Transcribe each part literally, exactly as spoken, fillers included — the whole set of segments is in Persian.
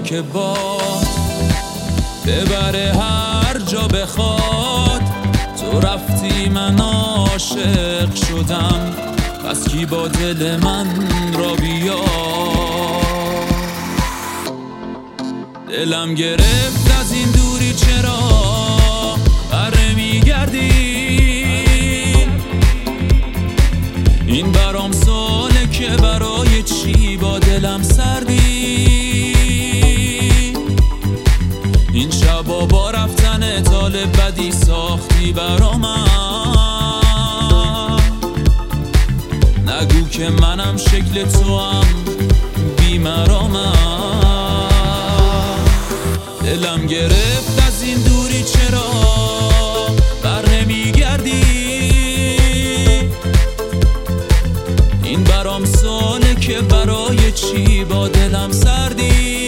که باد ببره هر جا بخواد. تو رفتی من عاشق شدم، پس کی با دل من را بیاد؟ دلم گرفت از این دوری، چرا بر نمیگردی؟ این برام ساله که برای چی با دلم سردی؟ این شبا با رفتن طالب بدی ساختی برا من. نگو که منم شکل تو هم بی‌مرامم. دلم گرفت از این دوری، چرا بر نمیگردی؟ این برام ساله که برای چی با دلم سردی؟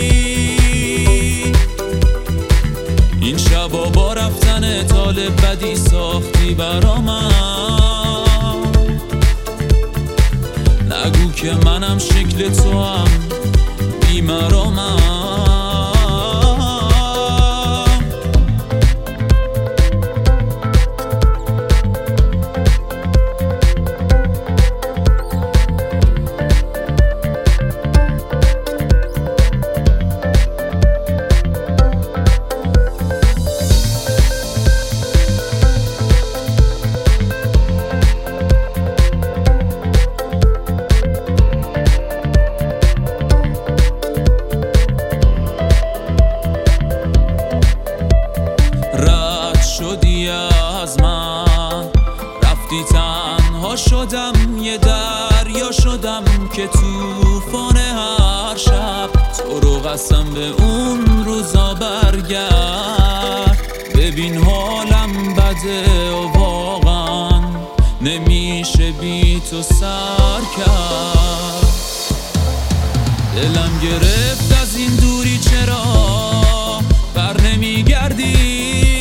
این شبا با رفتن طالب بدی ساختی برا من. نگو که منم شکل تو هم بی‌مرامم. شدی از من، رفتی تنها شدم، یه دریا شدم که توفان هر شب. تو رو قسم به اون روزا برگرد، ببین حالم بده و واقعا نمیشه بی تو سر کرد. دلم گرفت از این دوری، چرا بر نمیگردی؟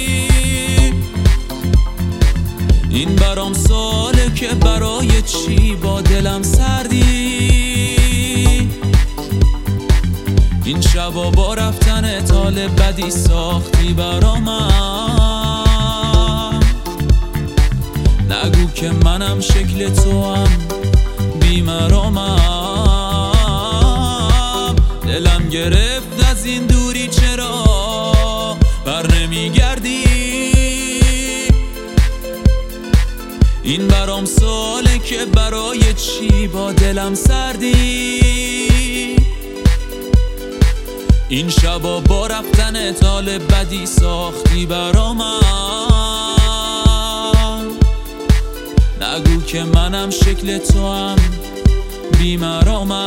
این برام ساله که برای چی با دلم سردی؟ این شبا با رفتن طالب بدی ساختی برا من. نگو که منم شکل تو هم بی‌مرامم. دلم گرفت از این دوری، چرا بر نمیگردی؟ این برام ساله که برای چی با دلم سردی؟ این شبا با رفتن طالب بدی ساختی برا من. نگو که منم شکل تو هم بی‌مرامم.